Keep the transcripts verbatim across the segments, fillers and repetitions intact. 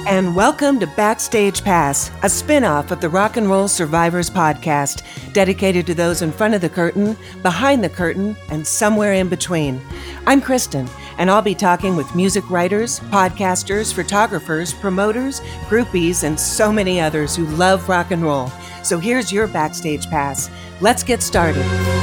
and welcome to Backstage Pass, a spin-off of the Rock and Roll Survivors podcast, dedicated to those in front of the curtain, behind the curtain, and somewhere in between. I'm Kristen, and I'll be talking with music writers, podcasters, photographers, promoters, groupies, and so many others who love rock and roll. So here's your Backstage Pass. Let's get started.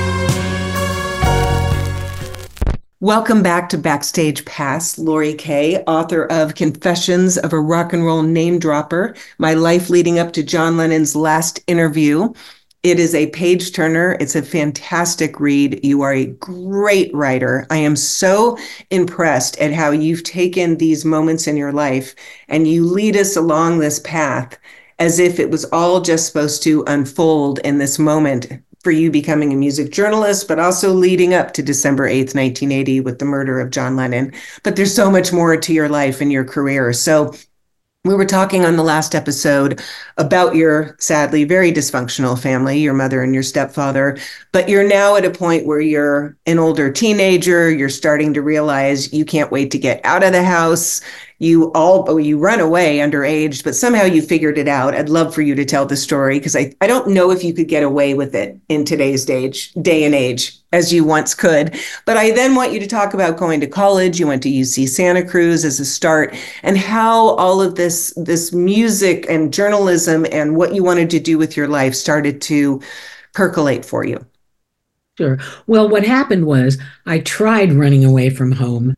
Welcome back to Backstage Pass. Lori Kay, author of Confessions of a Rock and Roll Name Dropper, My Life Leading Up to John Lennon's Last Interview. It is a page turner. It's a fantastic read. You are a great writer. I am so impressed at how you've taken these moments in your life and you lead us along this path as if it was all just supposed to unfold in this moment for you becoming a music journalist, but also leading up to December eighth, nineteen eighty with the murder of John Lennon. But there's so much more to your life and your career. So we were talking on the last episode about your sadly very dysfunctional family, your mother and your stepfather, but you're now at a point where you're an older teenager. You're starting to realize you can't wait to get out of the house. You all, oh, you run away underage, but somehow you figured it out. I'd love for you to tell the story because I, I don't know if you could get away with it in today's day, day and age as you once could. But I then want you to talk about going to college. You went to U C Santa Cruz as a start and how all of this, this music and journalism and what you wanted to do with your life started to percolate for you. Sure. Well, what happened was I tried running away from home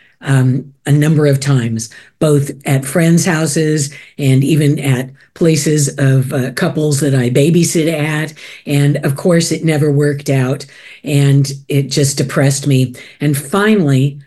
um, a number of times, both at friends' houses and even at places of uh, couples that I babysit at. And of course, it never worked out and it just depressed me. And finally,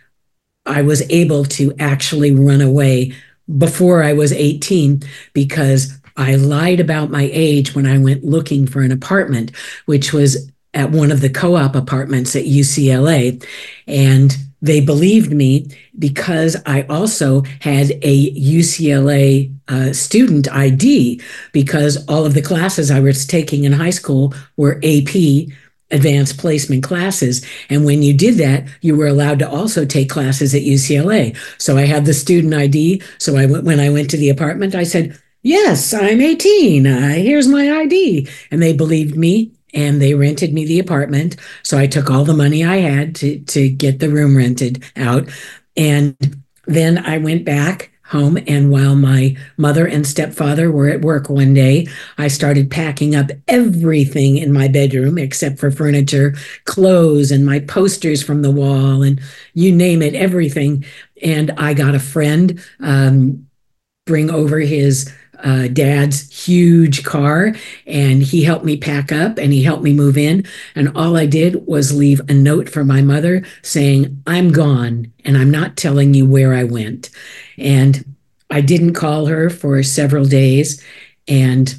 I was able to actually run away before I was eighteen because I lied about my age when I went looking for an apartment, which was at one of the co-op apartments at U C L A. And they believed me because I also had a U C L A uh, student I D because all of the classes I was taking in high school were A P, advanced placement classes. And when you did that, you were allowed to also take classes at U C L A. So I had the student I D. So I went, when I went to the apartment, I said, yes, I'm eighteen. Uh, here's my I D. And they believed me. And they rented me the apartment. So I took all the money I had to, to get the room rented out. And then I went back home. And while my mother and stepfather were at work one day, I started packing up everything in my bedroom except for furniture, clothes, and my posters from the wall, and you name it, everything. And I got a friend um, bring over his Uh, dad's huge car, and he helped me pack up and he helped me move in. And all I did was leave a note for my mother saying, I'm gone and I'm not telling you where I went. And I didn't call her for several days. And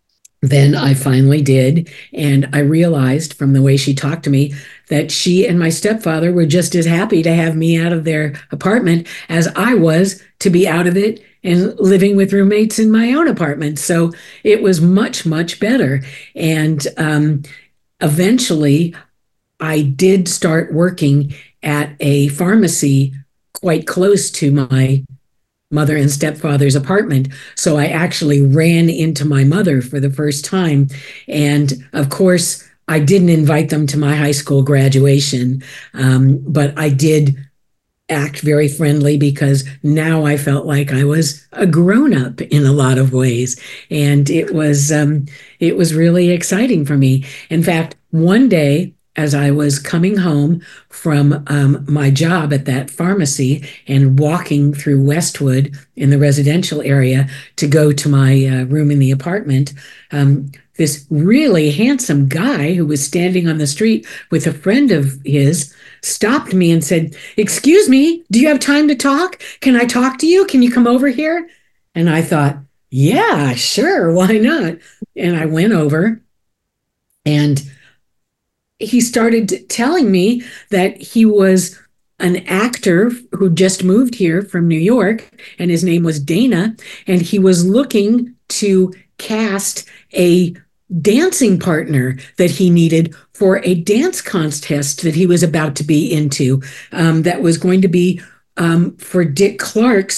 then I finally did. And I realized from the way she talked to me that she and my stepfather were just as happy to have me out of their apartment as I was to be out of it and living with roommates in my own apartment. So it was much, much better. And um, eventually I did start working at a pharmacy quite close to my mother and stepfather's apartment. So I actually ran into my mother for the first time. And of course, I didn't invite them to my high school graduation, um, but I did act very friendly because now I felt like I was a grown-up in a lot of ways. And it was um, it was really exciting for me. In fact, one day as I was coming home from um, my job at that pharmacy and walking through Westwood in the residential area to go to my uh, room in the apartment, um, this really handsome guy who was standing on the street with a friend of his stopped me and said, excuse me, do you have time to talk? Can I talk to you? Can you come over here? And I thought, yeah, sure, why not? And I went over and he started telling me that he was an actor who just moved here from New York, and his name was Dana, and he was looking to cast a dancing partner that he needed for a dance contest that he was about to be into, um, that was going to be um, for Dick Clark's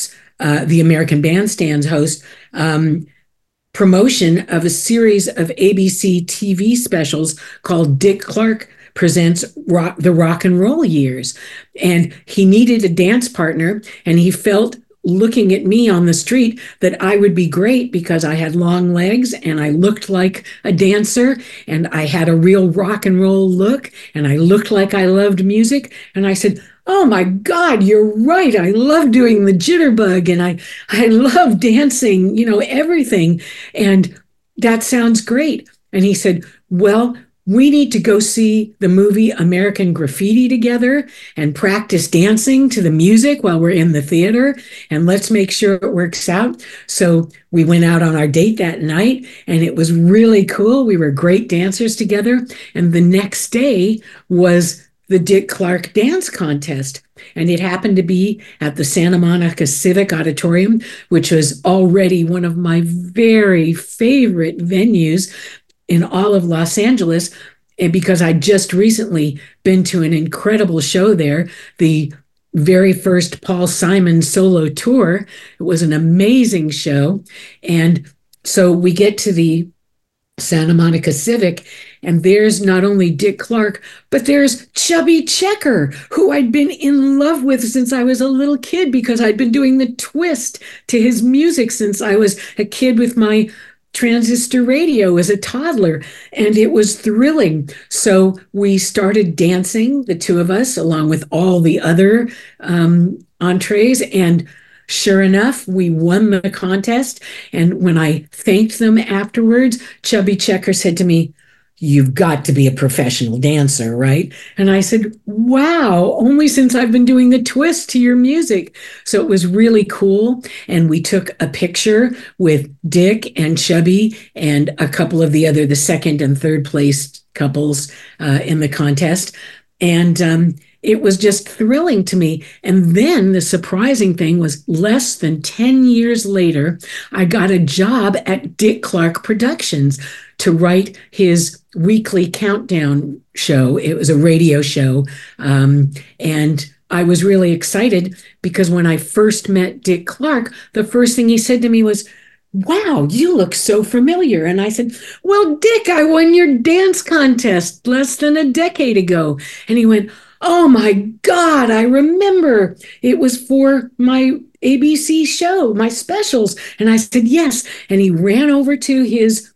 uh, the American Bandstands host, um, promotion of a series of A B C T V specials called Dick Clark Presents Rock, the Rock and Roll Years. And he needed a dance partner, and he felt, looking at me on the street, that I would be great because I had long legs and I looked like a dancer and I had a real rock and roll look and I looked like I loved music. And I said, oh my God, you're right. I love doing the jitterbug and I, I love dancing, you know, everything. And that sounds great. And he said, well, we need to go see the movie American Graffiti together and practice dancing to the music while we're in the theater. And let's make sure it works out. So we went out on our date that night and it was really cool. We were great dancers together. And the next day was the Dick Clark Dance Contest. And it happened to be at the Santa Monica Civic Auditorium, which was already one of my very favorite venues in all of Los Angeles, and because I just recently been to an incredible show there, the very first Paul Simon solo tour. It was an amazing show. And so we get to the Santa Monica Civic, and there's not only Dick Clark, but there's Chubby Checker, who I'd been in love with since I was a little kid because I'd been doing the twist to his music since I was a kid with my transistor radio as a toddler, and it was thrilling. So we started dancing, the two of us, along with all the other um, entrees, and sure enough, we won the contest. And when I thanked them afterwards, Chubby Checker said to me, you've got to be a professional dancer, right? And I said, wow, only since I've been doing the twist to your music. So it was really cool. And we took a picture with Dick and Chubby and a couple of the other, the second and third place couples uh, in the contest. And um, it was just thrilling to me. And then the surprising thing was less than ten years later, I got a job at Dick Clark Productions to write his weekly countdown show. It was a radio show. Um, and I was really excited because when I first met Dick Clark, the first thing he said to me was, wow, you look so familiar. And I said, well, Dick, I won your dance contest less than a decade ago. And he went, oh my God, I remember. It was for my A B C show, my specials. And I said, yes. And he ran over to his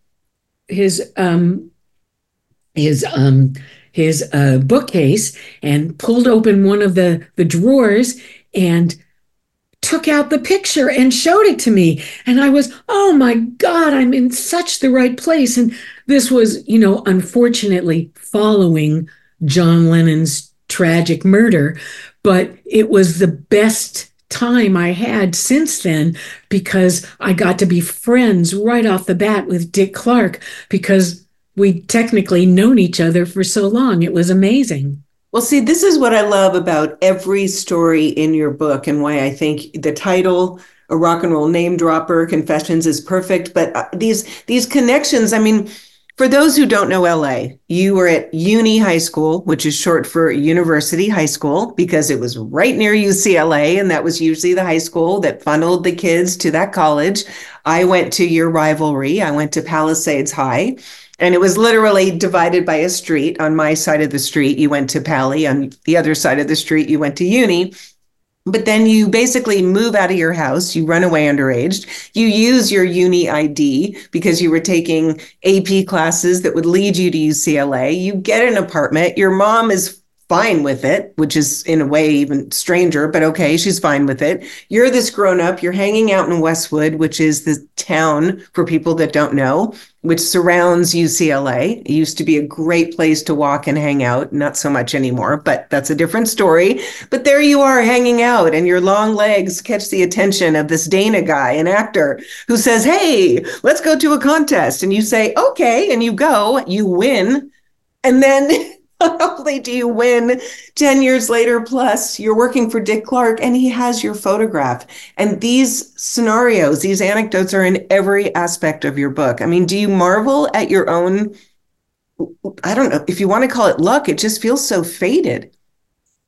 his um his um his uh bookcase and pulled open one of the the drawers and took out the picture and showed it to me. And I was, oh my God, I'm in such the right place. And this was, you know, unfortunately following John Lennon's tragic murder, but it was the best time I had since then because I got to be friends right off the bat with Dick Clark because we'd technically known each other for so long. It was amazing. Well, see, this is what I love about every story in your book and why I think the title, A Rock and Roll Name Dropper, Confessions, is perfect. But uh, these these connections, I mean, for those who don't know L A, you were at Uni High School, which is short for University High School, because it was right near U C L A, and that was usually the high school that funneled the kids to that college. I went to your rivalry. I went to Palisades High, and it was literally divided by a street. On my side of the street, you went to Pali. On the other side of the street, you went to Uni. But then you basically move out of your house, you run away underage, you use your uni I D because you were taking A P classes that would lead you to U C L A, you get an apartment, your mom is fine with it, which is in a way even stranger, but okay, she's fine with it. You're this grown up, you're hanging out in Westwood, which is the town for people that don't know, which surrounds U C L A. It used to be a great place to walk and hang out, not so much anymore, but that's a different story. But there you are hanging out and your long legs catch the attention of this Dana guy, an actor who says, hey, let's go to a contest. And you say, okay, and you go, you win. And then not only do you win ten years later, plus you're working for Dick Clark and he has your photograph. And these scenarios, these anecdotes are in every aspect of your book. I mean, do you marvel at your own, I don't know if you want to call it luck, it just feels so fated.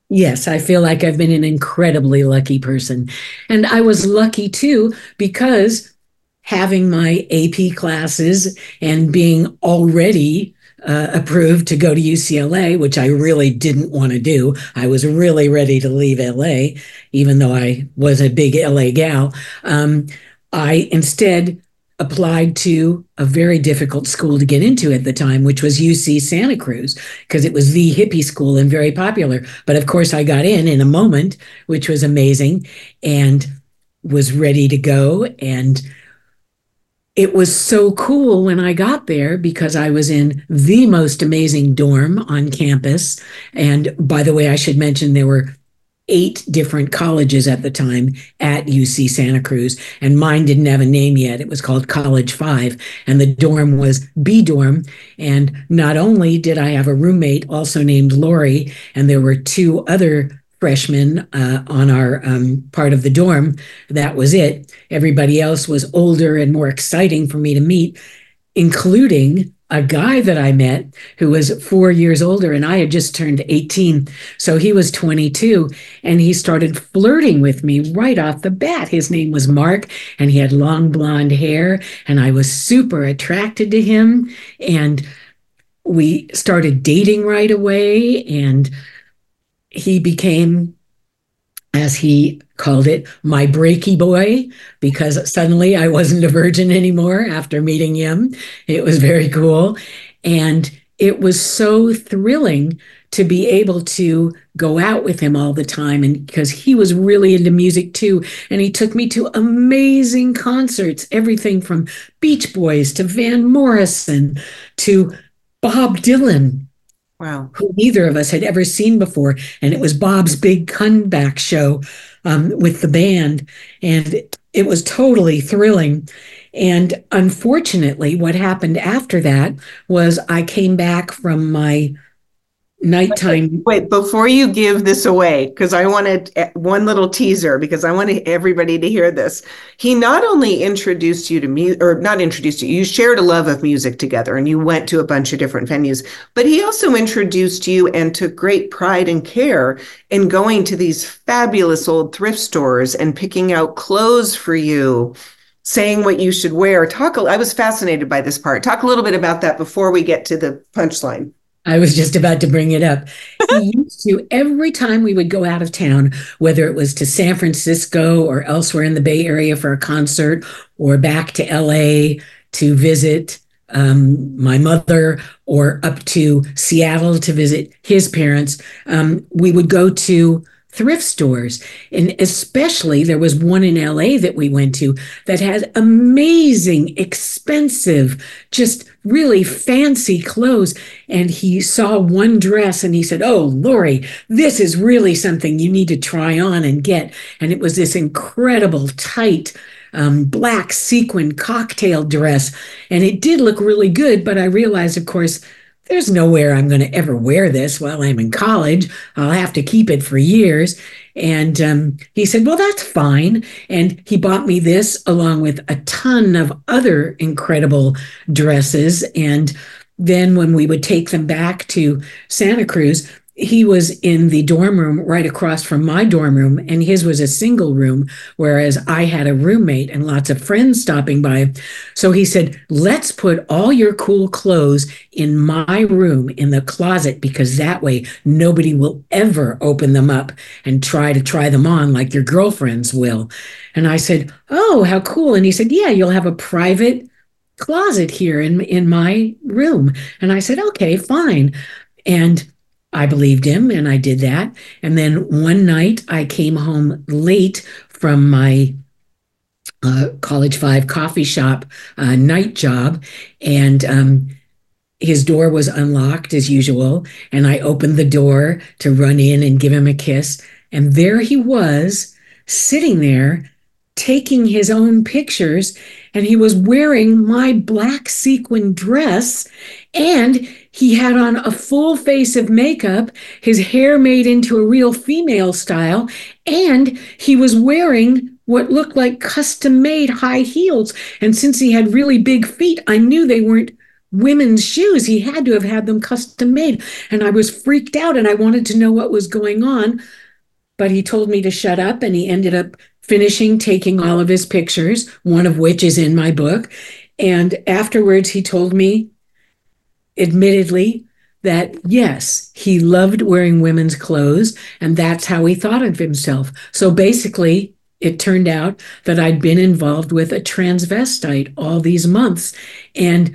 Yes, I feel like I've been an incredibly lucky person. And I was lucky too because having my A P classes and being already uh, approved to go to U C L A, which I really didn't want to do. I was really ready to leave L A, even though I was a big L A gal. Um, I instead applied to a very difficult school to get into at the time, which was U C Santa Cruz, because it was the hippie school and very popular. But of course, I got in in a moment, which was amazing, and was ready to go. And it was so cool when I got there because I was in the most amazing dorm on campus. And by the way, I should mention there were eight different colleges at the time at U C Santa Cruz, and mine didn't have a name yet. It was called College Five, and the dorm was B dorm. And not only did I have a roommate also named Lori, and there were two other freshmen uh, on our um, part of the dorm. That was it. Everybody else was older and more exciting for me to meet, including a guy that I met who was four years older, and I had just turned eighteen. So he was twenty-two, and he started flirting with me right off the bat. His name was Mark, and he had long blonde hair, and I was super attracted to him. And we started dating right away, and he became, as he called it, my breaky boy, because suddenly I wasn't a virgin anymore after meeting him. It was very cool. And it was so thrilling to be able to go out with him all the time. And because he was really into music too. And he took me to amazing concerts, everything from Beach Boys to Van Morrison to Bob Dylan. Wow. Who neither of us had ever seen before. And it was Bob's big comeback show um, with the band. And it, it was totally thrilling. And unfortunately, what happened after that was I came back from my nighttime. Wait, before you give this away, because I wanted one little teaser, because I wanted everybody to hear this. He not only introduced you to music, or not introduced you, you shared a love of music together and you went to a bunch of different venues, but he also introduced you and took great pride and care in going to these fabulous old thrift stores and picking out clothes for you, saying what you should wear. Talk, I was fascinated by this part. Talk a little bit about that before we get to the punchline. I was just about to bring it up. He used to, every time we would go out of town, whether it was to San Francisco or elsewhere in the Bay Area for a concert or back to L A to visit um, my mother or up to Seattle to visit his parents, um, we would go to thrift stores. And especially there was one in L A that we went to that had amazing, expensive, just really fancy clothes. And he saw one dress and he said, "Oh, Lori, this is really something you need to try on and get." And it was this incredible tight um, black sequin cocktail dress. And it did look really good, but I realized, of course, there's nowhere I'm going to ever wear this while I'm in college. I'll have to keep it for years. And um, he said, "Well, that's fine." And he bought me this along with a ton of other incredible dresses. And then when we would take them back to Santa Cruz, he was in the dorm room right across from my dorm room, and his was a single room, whereas I had a roommate and lots of friends stopping by. So he said, "Let's put all your cool clothes in my room in the closet, because that way nobody will ever open them up and try to try them on like your girlfriends will." And I said, "Oh, how cool." And he said, "Yeah, you'll have a private closet here in, in my room." And I said, "Okay, fine." And I believed him and I did that. And then one night I came home late from my uh, College Five coffee shop uh, night job, and um, his door was unlocked as usual. And I opened the door to run in and give him a kiss. And there he was sitting there taking his own pictures, and he was wearing my black sequin dress, and he had on a full face of makeup, his hair made into a real female style, and he was wearing what looked like custom-made high heels. And since he had really big feet, I knew they weren't women's shoes. He had to have had them custom made. And I was freaked out and I wanted to know what was going on. But he told me to shut up, and he ended up finishing taking all of his pictures, one of which is in my book. And afterwards, he told me, admittedly, that yes, he loved wearing women's clothes, and that's how he thought of himself. So basically, it turned out that I'd been involved with a transvestite all these months. And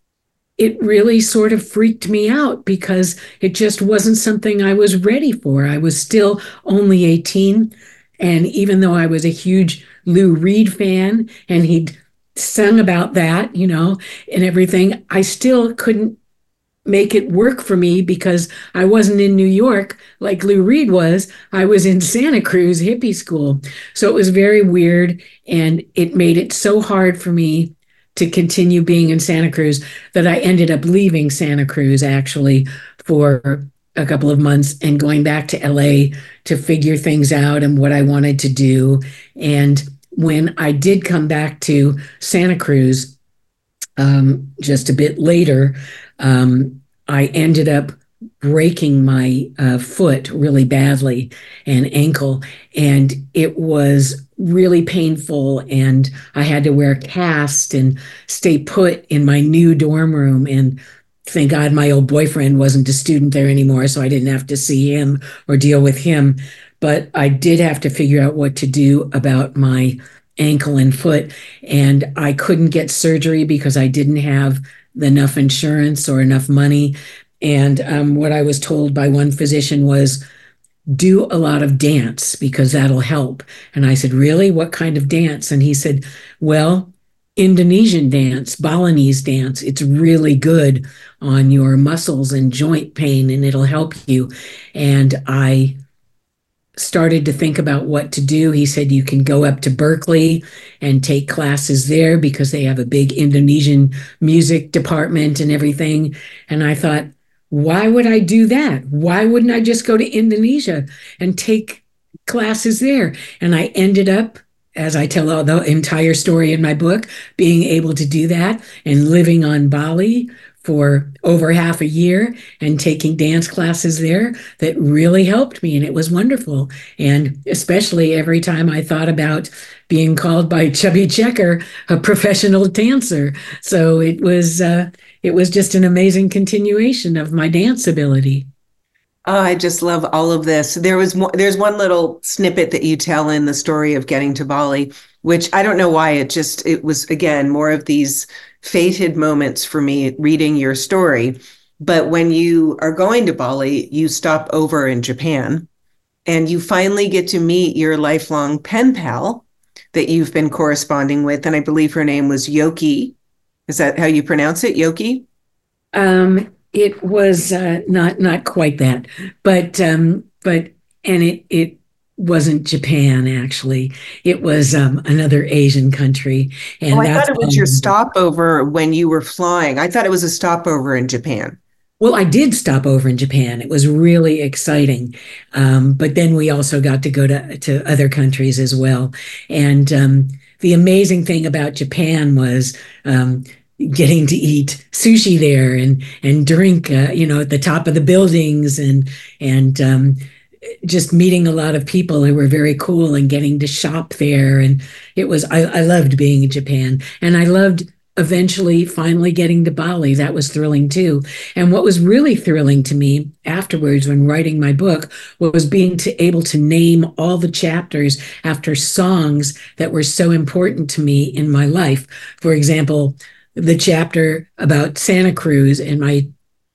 it really sort of freaked me out because it just wasn't something I was ready for. I was still only eighteen. And even though I was a huge Lou Reed fan and he'd sung about that, you know, and everything, I still couldn't make it work for me because I wasn't in New York like Lou Reed was. I was in Santa Cruz hippie school. So it was very weird, and it made it so hard for me to continue being in Santa Cruz that I ended up leaving Santa Cruz actually for a couple of months and going back to L A to figure things out and what I wanted to do. And when I did come back to Santa Cruz, um, just a bit later, um, I ended up breaking my uh, foot really badly and ankle, and it was really painful, and I had to wear a cast and stay put in my new dorm room. And thank God my old boyfriend wasn't a student there anymore, so I didn't have to see him or deal with him. But I did have to figure out what to do about my ankle and foot, and I couldn't get surgery because I didn't have enough insurance or enough money. And um, what I was told by one physician was, do a lot of dance because that'll help. And I said, really? What kind of dance? And he said, well, Indonesian dance, Balinese dance. It's really good on your muscles and joint pain, and it'll help you. And I started to think about what to do. He said, you can go up to Berkeley and take classes there because they have a big Indonesian music department and everything. And I thought, why would I do that? Why wouldn't I just go to Indonesia and take classes there? And I ended up, as I tell the entire story in my book, being able to do that and living on Bali for over half a year and taking dance classes there that really helped me. And it was wonderful. And especially every time I thought about being called by Chubby Checker a professional dancer. So it was, uh, it was just an amazing continuation of my dance ability. Oh, I just love all of this. There was mo- there's one little snippet that you tell in the story of getting to Bali, which I don't know why it just it was again more of these fated moments for me reading your story. But when you are going to Bali, you stop over in Japan and you finally get to meet your lifelong pen pal that you've been corresponding with. And I believe her name was Yoki. Is that how you pronounce it? Yoki? Um, it was uh, not not quite that, but um, but and it it wasn't Japan actually. It was um, another Asian country, Oh, and I thought that's it was your stopover when you were flying. I thought it was a stopover in Japan. well, I did stop over in Japan. It was really exciting, um, but then we also got to go to to other countries as well. And um, the amazing thing about Japan was. Um, getting to eat sushi there and and drink uh, you know at the top of the buildings and and um, just meeting a lot of people who were very cool and getting to shop there. And it was I, I loved being in Japan, and I loved eventually finally getting to Bali. That was thrilling too. And what was really thrilling to me afterwards when writing my book was being to, able to name all the chapters after songs that were so important to me in my life. For example, the chapter about Santa Cruz and my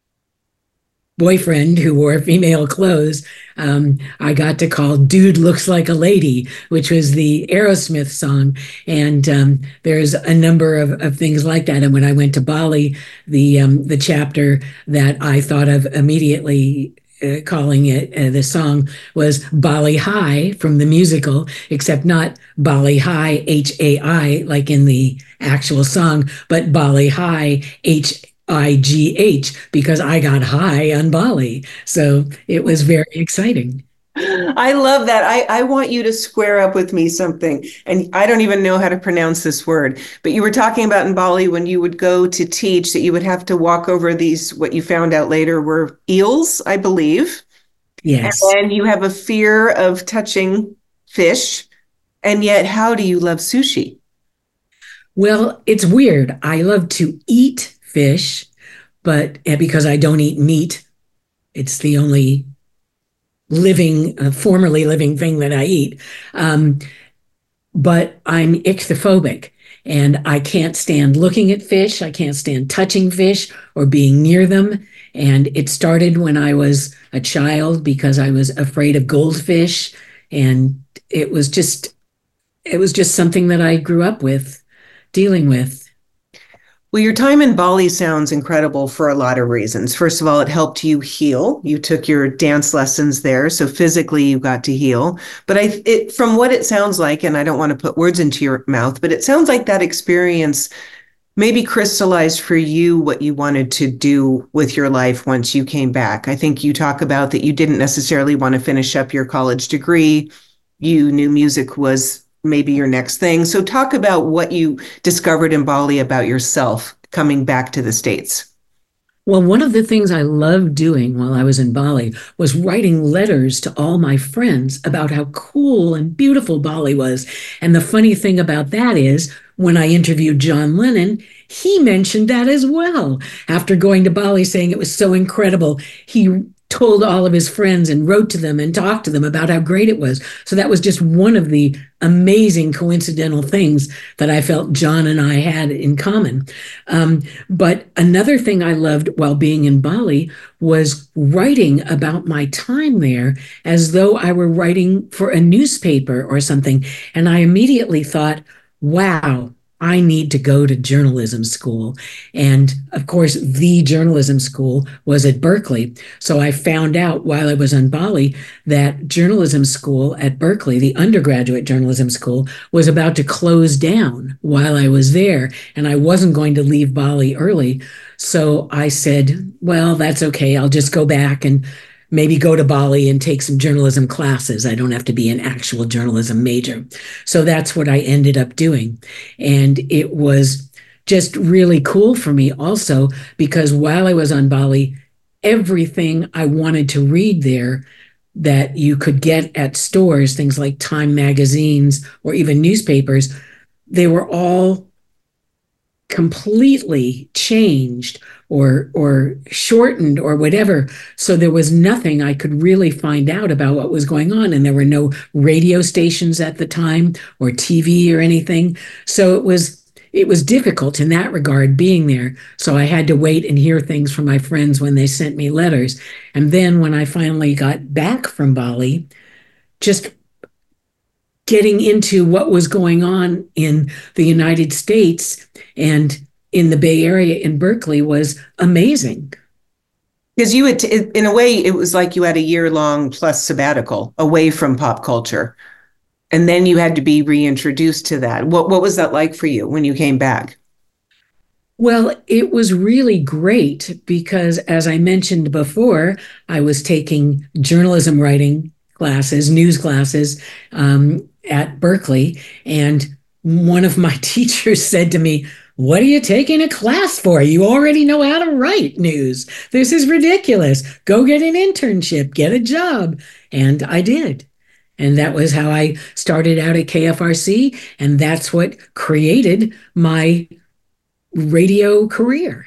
boyfriend who wore female clothes, um, I got to call Dude Looks Like a Lady, which was the Aerosmith song. And um, there's a number of, of things like that. And when I went to Bali, the um, the chapter that I thought of immediately uh, calling it uh, the song was Bali High from the musical, except not Bali High, H A I, like in the actual song, but Bali High, H I G H, because I got high on Bali. So it was very exciting. I love that. I, I want you to square up with me something. And I don't even know how to pronounce this word, but you were talking about in Bali when you would go to teach that you would have to walk over these, what you found out later were eels, I believe. And Yes. then you have a fear of touching fish. And yet, how do you love sushi? Well, it's weird. I love to eat fish, but eh, because I don't eat meat, it's the only living, uh, formerly living thing that I eat. Um, but I'm ichthyophobic and I can't stand looking at fish. I can't stand touching fish or being near them. And it started when I was a child because I was afraid of goldfish. And it was just, it was just something that I grew up with dealing with. Well, your time in Bali sounds incredible for a lot of reasons. First of all, it helped you heal. You took your dance lessons there, so physically you got to heal. But I, it, from what it sounds like, and I don't want to put words into your mouth, but it sounds like that experience maybe crystallized for you what you wanted to do with your life once you came back. I think you talk about that you didn't necessarily want to finish up your college degree. You knew music was maybe your next thing. So talk about what you discovered in Bali about yourself coming back to the States. Well, one of the things I loved doing while I was in Bali was writing letters to all my friends about how cool and beautiful Bali was. And the funny thing about that is, when I interviewed John Lennon, he mentioned that as well. After going to Bali, saying it was so incredible, he told all of his friends and wrote to them and talked to them about how great it was. So that was just one of the amazing coincidental things that I felt John and I had in common. Um, but another thing I loved while being in Bali was writing about my time there as though I were writing for a newspaper or something. And I immediately thought, wow, I need to go to journalism school. And of course, the journalism school was at Berkeley. So I found out while I was on Bali that journalism school at Berkeley, the undergraduate journalism school, was about to close down while I was there. And I wasn't going to leave Bali early. So I said, well, that's okay. I'll just go back and maybe go to Bali and take some journalism classes. I don't have to be an actual journalism major. So that's what I ended up doing. And it was just really cool for me also because while I was on Bali, everything I wanted to read there that you could get at stores, things like Time magazines or even newspapers, they were all completely changed or or shortened or whatever, so there was nothing I could really find out about what was going on, and there were no radio stations at the time or T V or anything, so it was it was difficult in that regard being there. So I had to wait and hear things from my friends when they sent me letters. And then when I finally got back from Bali, just getting into what was going on in the United States and in the Bay Area in Berkeley was amazing. Because you had, in a way, it was like you had a year long plus sabbatical away from pop culture. And then you had to be reintroduced to that. What, what was that like for you when you came back? Well, it was really great because, as I mentioned before, I was taking journalism writing classes, news classes um, at Berkeley. And one of my teachers said to me, "What are you taking a class for? You already know how to write news. This is ridiculous. Go get an internship, get a job." And I did. And that was how I started out at K F R C. And that's what created my radio career.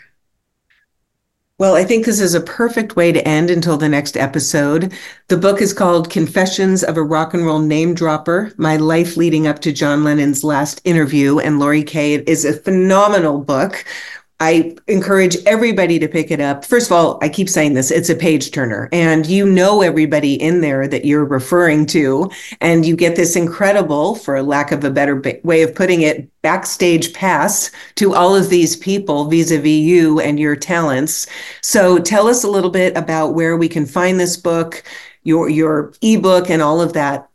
Well, I think this is a perfect way to end until the next episode. The book is called Confessions of a Rock and Roll Name Dropper, My Life Leading Up to John Lennon's Last Interview. And Lori Kay, it is a phenomenal book. I encourage everybody to pick it up. First of all, I keep saying this, it's a page turner, and you know everybody in there that you're referring to, and you get this incredible, for lack of a better way of putting it, backstage pass to all of these people vis-a-vis you and your talents. So tell us a little bit about where we can find this book, your your ebook, and all of that.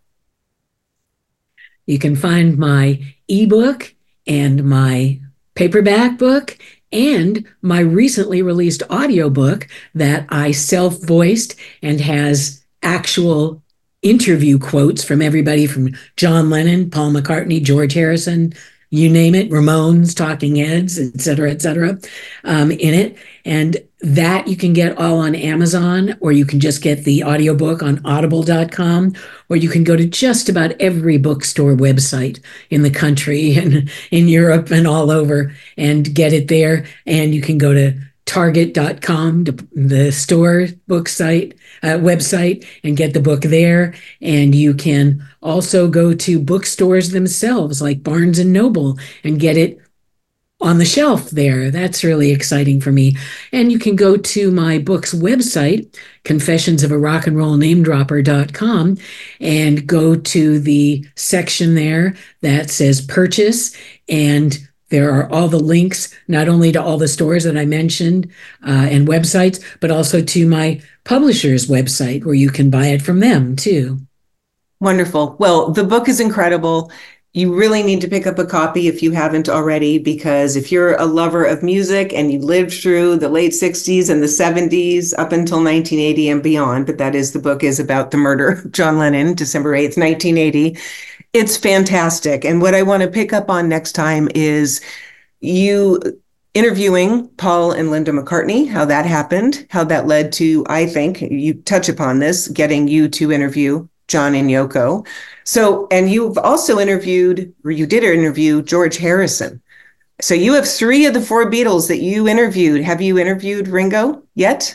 You can find my ebook and my paperback book and my recently released audiobook that I self-voiced and has actual interview quotes from everybody from John Lennon, Paul McCartney, George Harrison, you name it, Ramones, Talking Heads, et cetera, et cetera, um, in it. And that you can get all on Amazon, or you can just get the audiobook on audible dot com, or you can go to just about every bookstore website in the country and in Europe and all over and get it there. And you can go to target dot com, the store book site, uh, website, and get the book there. And you can also go to bookstores themselves like Barnes and Noble and get it on the shelf there. That's really exciting for me. And you can go to my book's website, confessions of a rock and roll name dropper dot com, and go to the section there that says purchase, and there are all the links, not only to all the stores that I mentioned uh, and websites, but also to my publisher's website where you can buy it from them too. Wonderful. Well, the book is incredible. You really need to pick up a copy if you haven't already, because if you're a lover of music and you lived through the late sixties and the seventies up until nineteen eighty and beyond, but that is, the book is about the murder of John Lennon, December eighth, nineteen eighty. It's fantastic. And what I want to pick up on next time is you interviewing Paul and Linda McCartney, how that happened, how that led to, I think, you touch upon this, getting you to interview John and Yoko. So, and you've also interviewed, or you did interview George Harrison. So you have three of the four Beatles that you interviewed. Have you interviewed Ringo yet?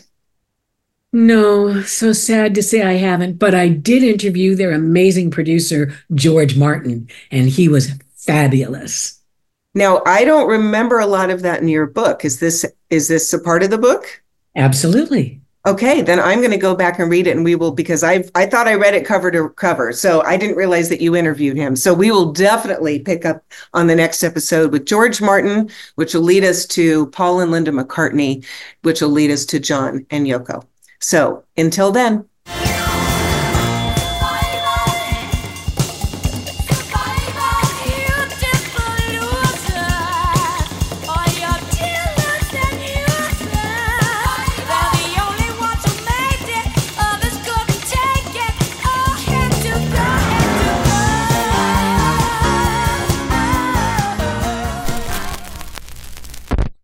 No, so sad to say I haven't, but I did interview their amazing producer, George Martin, and he was fabulous. Now, I don't remember a lot of that in your book. Is this is this a part of the book? Absolutely. Okay, then I'm going to go back and read it, and we will, because I I thought I read it cover to cover, so I didn't realize that you interviewed him. So we will definitely pick up on the next episode with George Martin, which will lead us to Paul and Linda McCartney, which will lead us to John and Yoko. So until then.